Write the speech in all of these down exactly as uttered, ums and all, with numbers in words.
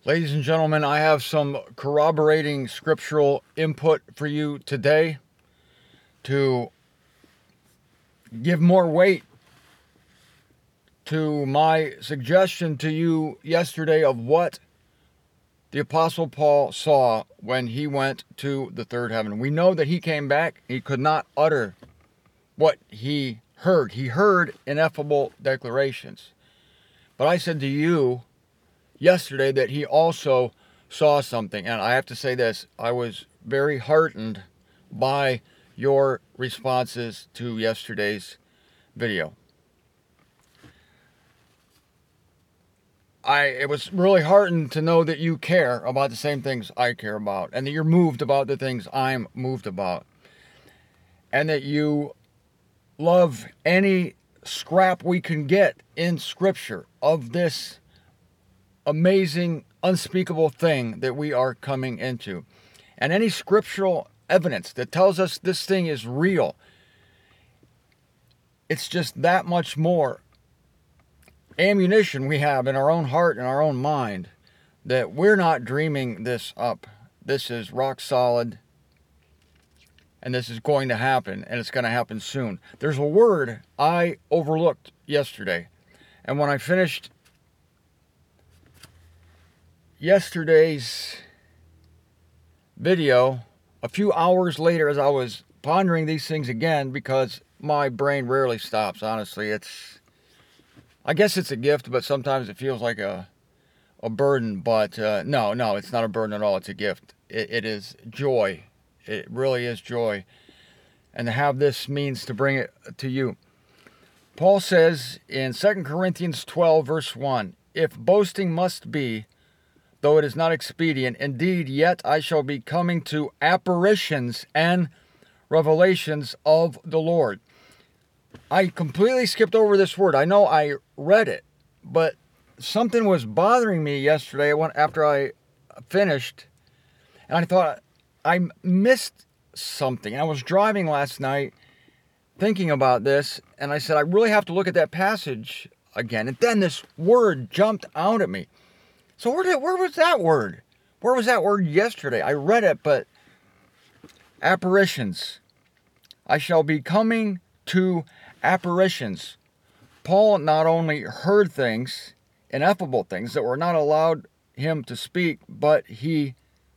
Ladies and gentlemen, I have some corroborating scriptural input for you today to give more weight to my suggestion to you yesterday of what the Apostle Paul saw when he went to the third heaven. We know that he came back. He could not utter what he heard. He heard ineffable declarations. But I said to you yesterday that he also saw something. And I have to say this, I was very heartened by your responses to yesterday's video. I it was really heartened to know that you care about the same things I care about, and that you're moved about the things I'm moved about, and that you love any scrap we can get in Scripture of this amazing, unspeakable thing that we are coming into. And any scriptural evidence that tells us this thing is real, it's just that much more ammunition we have in our own heart and our own mind that we're not dreaming this up. This is rock solid, and this is going to happen, and it's going to happen soon. There's a word I overlooked yesterday, and when I finished yesterday's video, a few hours later, as I was pondering these things again, because my brain rarely stops, honestly, it's, I guess it's a gift, but sometimes it feels like a a burden, but uh, no, no, it's not a burden at all, it's a gift. It, it is joy. It really is joy. And to have this means to bring it to you. Paul says in Second Corinthians twelve, verse one, if boasting must be, though it is not expedient, indeed, yet I shall be coming to apparitions and revelations of the Lord. I completely skipped over this word. I know I read it, but something was bothering me yesterday after I finished, and I thought I missed something. I was driving last night thinking about this, and I said, I really have to look at that passage again. And then this word jumped out at me. So where did, where was that word? Where was that word yesterday? I read it, but apparitions. I shall be coming to apparitions. Paul not only heard things, ineffable things that were not allowed him to speak, but he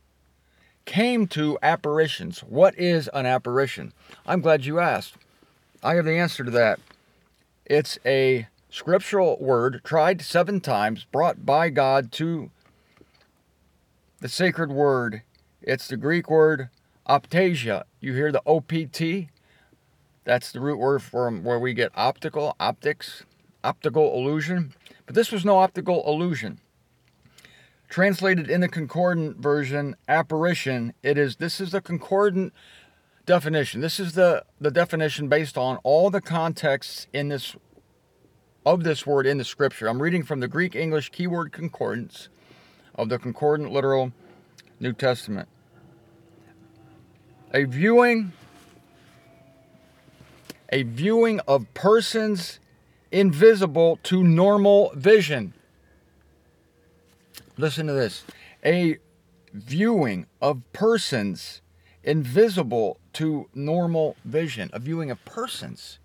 came to apparitions. What is an apparition? I'm glad you asked. I have the answer to that. It's a scriptural word tried seven times, brought by God to the sacred word. It's the Greek word optasia. You hear the O P T? That's the root word from where we get optical, optics, optical illusion. But this was no optical illusion. Translated in the concordant version, apparition, it is, this is the concordant definition. This is the, the definition based on all the contexts in this of this word in the scripture. I'm reading from the Greek English Keyword Concordance of the Concordant Literal New Testament. A viewing, a viewing of persons invisible to normal vision. Listen to this. A viewing of persons invisible to normal vision. A viewing of persons.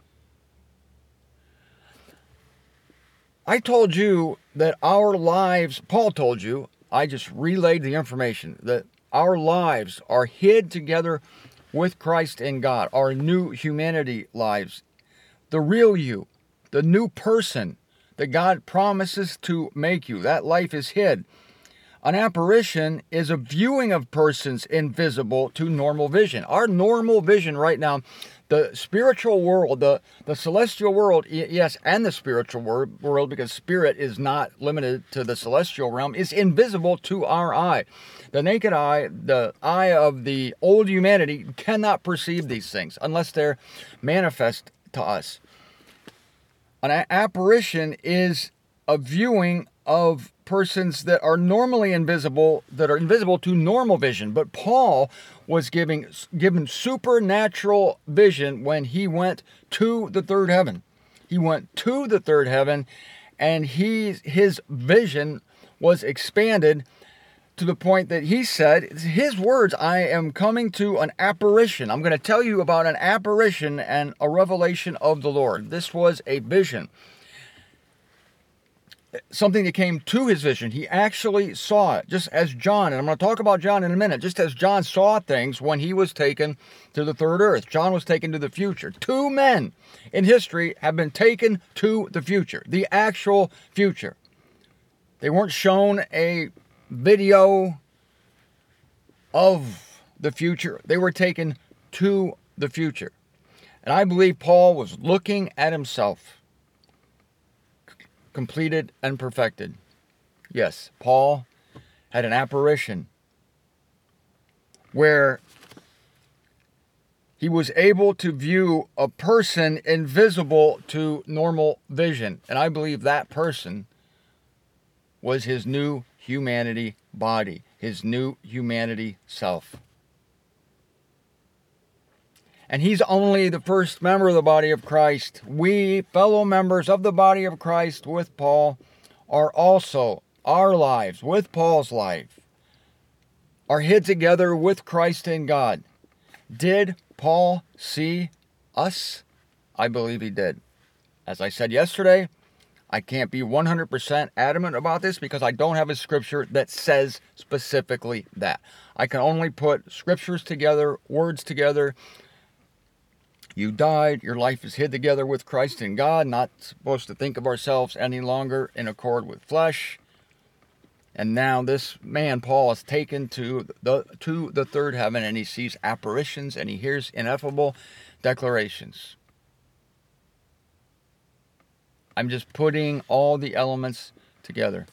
I told you that our lives, Paul told you, I just relayed the information, that our lives are hid together with Christ in God. Our new humanity lives. The real you. The new person that God promises to make you. That life is hid. An apparition is a viewing of persons invisible to normal vision. Our normal vision right now, the spiritual world, the, the celestial world, yes, and the spiritual world, because spirit is not limited to the celestial realm, is invisible to our eye. The naked eye, the eye of the old humanity, cannot perceive these things unless they're manifest to us. An apparition is a viewing of persons that are normally invisible, that are invisible to normal vision. But Paul was giving given supernatural vision when he went to the third heaven. He went to the third heaven, and he his vision was expanded to the point that he said, his words, I am coming to an apparition. I'm going to tell you about an apparition and a revelation of the Lord. This was a vision. Something that came to his vision. He actually saw it, just as John, and I'm going to talk about John in a minute, just as John saw things when he was taken to the third earth. John was taken to the future. Two men in history have been taken to the future, the actual future. They weren't shown a video of the future. They were taken to the future. And I believe Paul was looking at himself, completed and perfected. Yes, Paul had an apparition where he was able to view a person invisible to normal vision. And I believe that person was his new humanity body, his new humanity self. And he's only the first member of the body of Christ. We, fellow members of the body of Christ with Paul, are also, our lives, with Paul's life, are hid together with Christ in God. Did Paul see us? I believe he did. As I said yesterday, I can't be one hundred percent adamant about this because I don't have a scripture that says specifically that. I can only put scriptures together, words together. You died, your life is hid together with Christ in God, not supposed to think of ourselves any longer in accord with flesh. And now this man, Paul, is taken to the, to the third heaven, and he sees apparitions, and he hears ineffable declarations. I'm just putting all the elements together.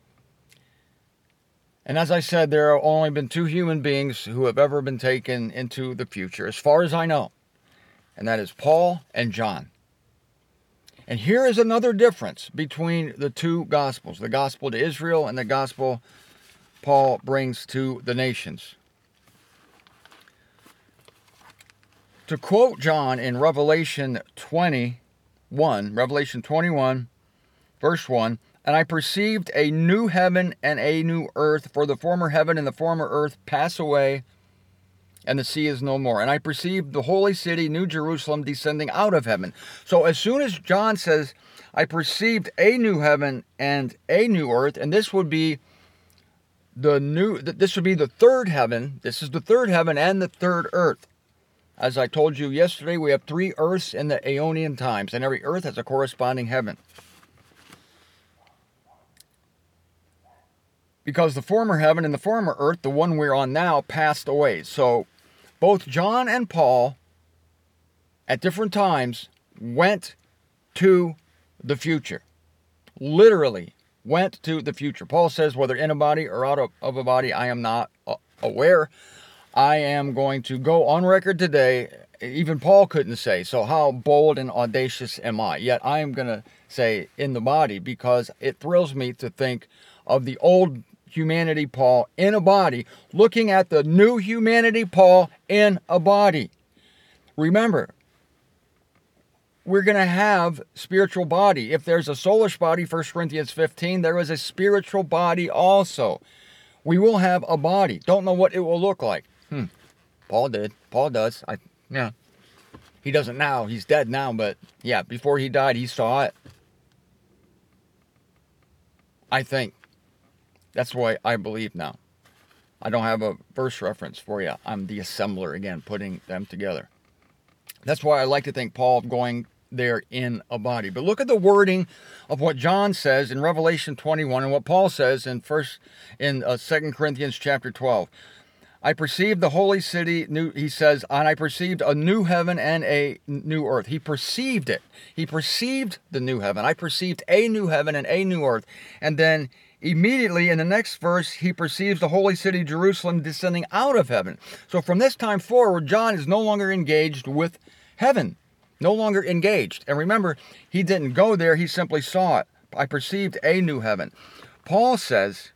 And as I said, there have only been two human beings who have ever been taken into the future, as far as I know. And that is Paul and John. And here is another difference between the two gospels, the gospel to Israel and the gospel Paul brings to the nations. To quote John in Revelation twenty-one, Revelation twenty-one, verse one, and I perceived a new heaven and a new earth, for the former heaven and the former earth pass away, and the sea is no more. And I perceived the holy city, New Jerusalem, descending out of heaven. So as soon as John says, I perceived a new heaven and a new earth, and this would be the new, this would be the third heaven. This is the third heaven and the third earth. As I told you yesterday, we have three earths in the Aeonian times, and every earth has a corresponding heaven. Because the former heaven and the former earth, the one we're on now, passed away. So both John and Paul, at different times, went to the future. Literally went to the future. Paul says, whether in a body or out of, of a body, I am not aware. I am going to go on record today. Even Paul couldn't say, so how bold and audacious am I? Yet I am going to say in the body, because it thrills me to think of the old humanity Paul in a body, looking at the new humanity Paul in a body. Remember, we're going to have spiritual body. If there's a soulish body, First Corinthians fifteen, there is a spiritual body also. We will have a body. Don't know what it will look like. Hmm. Paul did. Paul does. I yeah. He doesn't now. He's dead now, but yeah, before he died, he saw it. I think. That's why I believe now. I don't have a verse reference for you. I'm the assembler again, putting them together. That's why I like to think Paul going there in a body. But look at the wording of what John says in Revelation twenty-one and what Paul says in first in uh, Second Corinthians chapter twelve. I perceived the holy city, new, he says, and I perceived a new heaven and a new earth. He perceived it. He perceived the new heaven. I perceived a new heaven and a new earth. And then immediately in the next verse, he perceives the holy city, Jerusalem, descending out of heaven. So from this time forward, John is no longer engaged with heaven. No longer engaged. And remember, he didn't go there. He simply saw it. I perceived a new heaven. Paul says,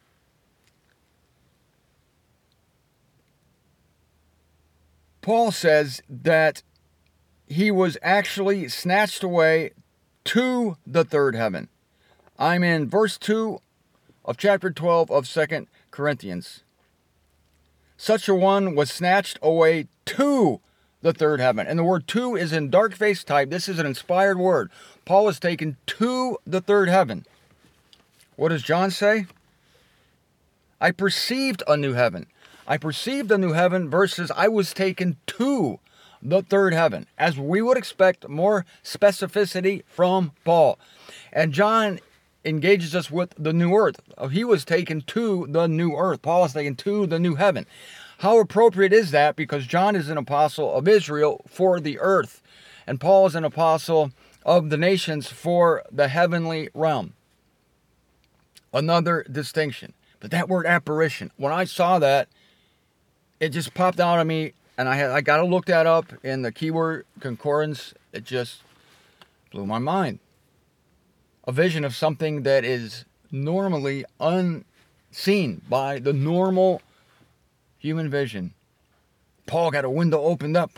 Paul says that he was actually snatched away to the third heaven. I'm in verse two of chapter twelve of Second Corinthians. Such a one was snatched away to the third heaven. And the word to is in dark face type. This is an inspired word. Paul was taken to the third heaven. What does John say? I perceived a new heaven. I perceived a new heaven versus I was taken to the third heaven. As we would expect, more specificity from Paul. And John engages us with the new earth. He was taken to the new earth. Paul was taken to the new heaven. How appropriate is that? Because John is an apostle of Israel for the earth. And Paul is an apostle of the nations for the heavenly realm. Another distinction. But that word apparition, when I saw that, it just popped out at me, and I had I got to look that up in the keyword concordance. It just blew my mind. A vision of something that is normally unseen by the normal human vision. Paul got a window opened up.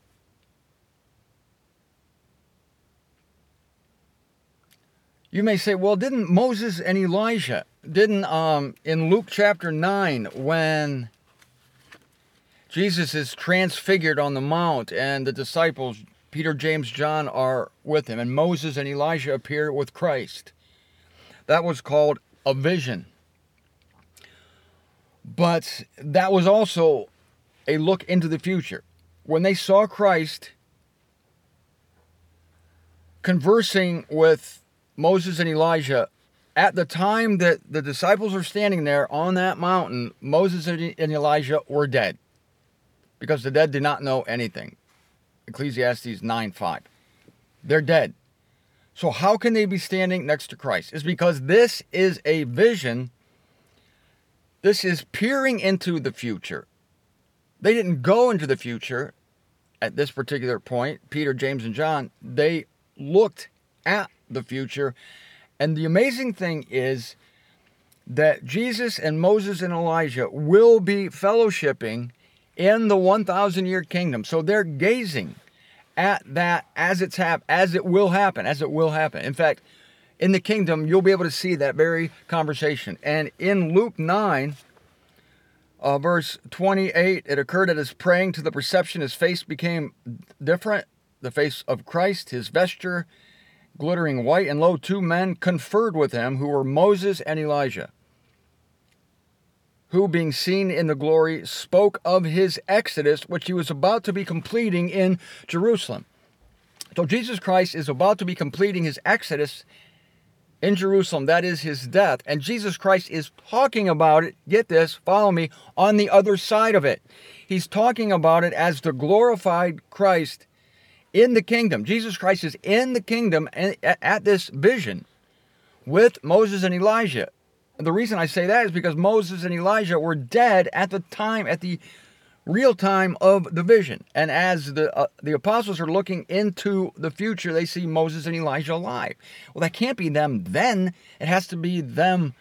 You may say, well, didn't Moses and Elijah, didn't um, in Luke chapter nine, when Jesus is transfigured on the mount and the disciples, Peter, James, John, are with him, and Moses and Elijah appear with Christ. That was called a vision. But that was also a look into the future. When they saw Christ conversing with Moses and Elijah, at the time that the disciples were standing there on that mountain, Moses and Elijah were dead. Because the dead did not know anything. Ecclesiastes nine five. They're dead. So how can they be standing next to Christ? It's because this is a vision. This is peering into the future. They didn't go into the future at this particular point. Peter, James, and John, they looked at the future. And the amazing thing is that Jesus and Moses and Elijah will be fellowshipping in the one thousand year kingdom. So they're gazing at that as it's hap- as it will happen, as it will happen. In fact, in the kingdom, you'll be able to see that very conversation. And in Luke nine, uh, verse twenty-eight, it occurred at his praying to the perception, his face became different, the face of Christ, his vesture glittering white, and lo, two men conferred with him, who were Moses and Elijah, who, being seen in the glory, spoke of his exodus, which he was about to be completing in Jerusalem. So Jesus Christ is about to be completing his exodus in Jerusalem. That is his death. And Jesus Christ is talking about it, get this, follow me, on the other side of it. He's talking about it as the glorified Christ in the kingdom. Jesus Christ is in the kingdom at this vision with Moses and Elijah. The reason I say that is because Moses and Elijah were dead at the time, at the real time of the vision. And as the uh, the apostles are looking into the future, they see Moses and Elijah alive. Well, that can't be them then. It has to be them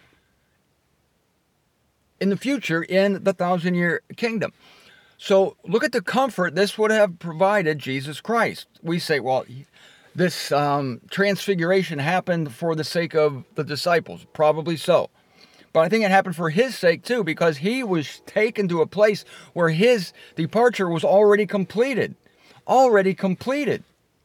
in the future in the thousand-year kingdom. So look at the comfort this would have provided Jesus Christ. We say, well, this um, transfiguration happened for the sake of the disciples. Probably so. But I think it happened for his sake too, because he was taken to a place where his departure was already completed. Already completed.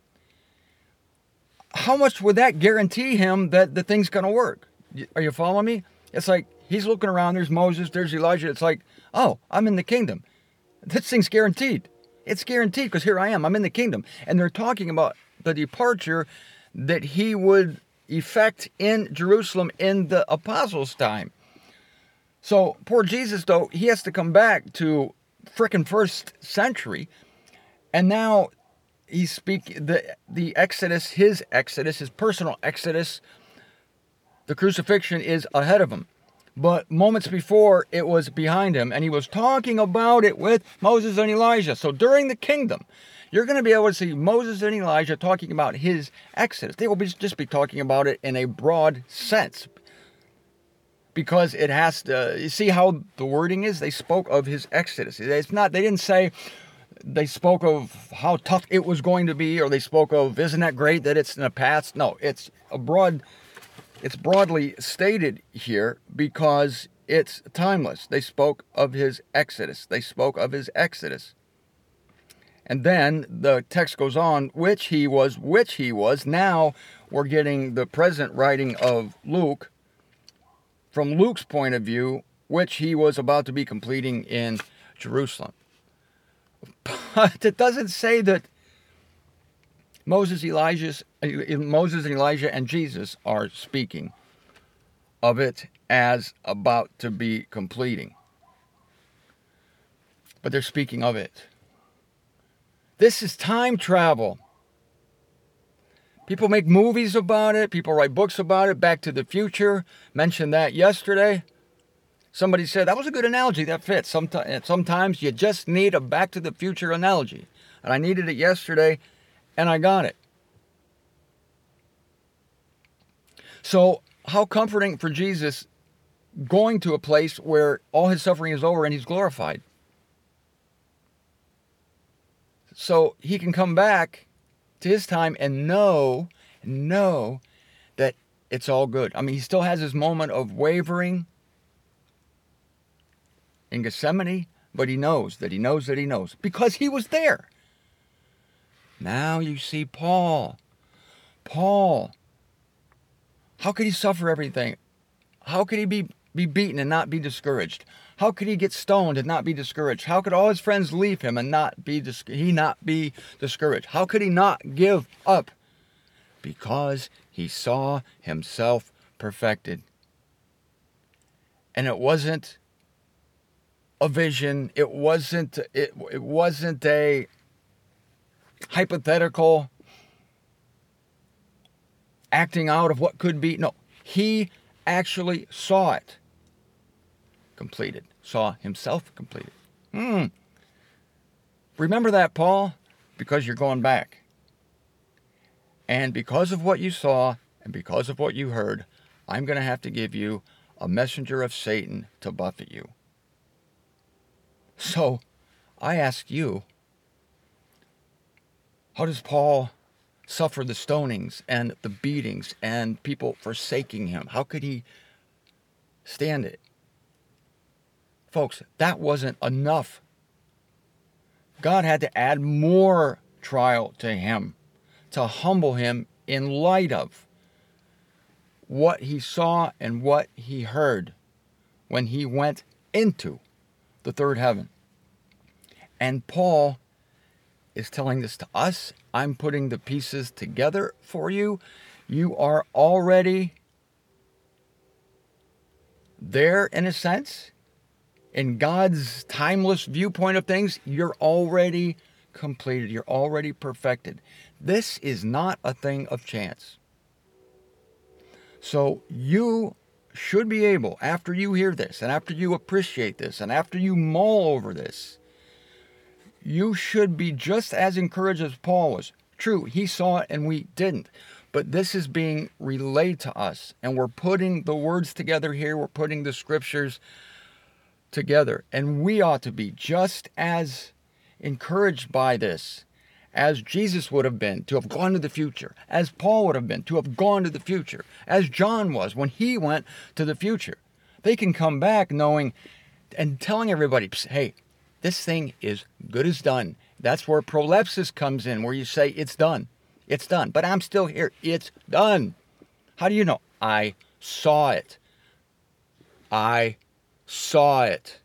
How much would that guarantee him that the thing's going to work? Are you following me? It's like he's looking around, there's Moses, there's Elijah. It's like, oh, I'm in the kingdom. This thing's guaranteed. It's guaranteed because here I am. I'm in the kingdom. And they're talking about the departure that he would effect in Jerusalem in the apostles' time. So poor Jesus, though, he has to come back to frickin' first century. And now he's speaking the, the Exodus, his Exodus, his personal Exodus, the crucifixion is ahead of him. But moments before, it was behind him, and he was talking about it with Moses and Elijah. So during the kingdom, you're going to be able to see Moses and Elijah talking about his exodus. They will be, just be talking about it in a broad sense. Because it has to, you see how the wording is? They spoke of his exodus. It's not, they didn't say, they spoke of how tough it was going to be, or they spoke of, isn't that great that it's in the past? No, it's a broad it's broadly stated here because it's timeless. They spoke of his exodus. They spoke of his exodus. And then the text goes on, which he was, which he was. Now we're getting the present writing of Luke from Luke's point of view, which he was about to be completing in Jerusalem. But it doesn't say that Moses, Elijah, Moses and Elijah and Jesus are speaking of it as about to be completing. But they're speaking of it. This is time travel. People make movies about it. People write books about it. Back to the Future. Mentioned that yesterday. Somebody said, that was a good analogy. That fits. Sometimes, sometimes you just need a Back to the Future analogy. And I needed it yesterday, and I got it. So, how comforting for Jesus going to a place where all his suffering is over and he's glorified. So he can come back to his time and know, know that it's all good. I mean, he still has his moment of wavering in Gethsemane, but he knows that he knows that he knows because he was there. Now you see Paul. Paul. How could he suffer everything? How could he be, be beaten and not be discouraged? How could he get stoned and not be discouraged? How could all his friends leave him and not be dis- he not be discouraged? How could he not give up? Because he saw himself perfected. And it wasn't a vision. It wasn't it, it wasn't a hypothetical acting out of what could be. No, he actually saw it completed, saw himself completed. Hmm. Remember that, Paul, because you're going back. And because of what you saw and because of what you heard, I'm going to have to give you a messenger of Satan to buffet you. So, I ask you, how does Paul suffer the stonings and the beatings and people forsaking him? How could he stand it? Folks, that wasn't enough. God had to add more trial to him to humble him in light of what he saw and what he heard when he went into the third heaven. And Paul is telling this to us. I'm putting the pieces together for you. You are already there in a sense. In God's timeless viewpoint of things, you're already completed. You're already perfected. This is not a thing of chance. So you should be able, after you hear this, and after you appreciate this, and after you mull over this, you should be just as encouraged as Paul was. True, he saw it and we didn't. But this is being relayed to us. And we're putting the words together here. We're putting the scriptures together. And we ought to be just as encouraged by this as Jesus would have been to have gone to the future, as Paul would have been to have gone to the future, as John was when he went to the future. They can come back knowing and telling everybody, hey, this thing is good as done. That's where prolepsis comes in, where you say it's done. It's done. But I'm still here. It's done. How do you know? I saw it. I saw it.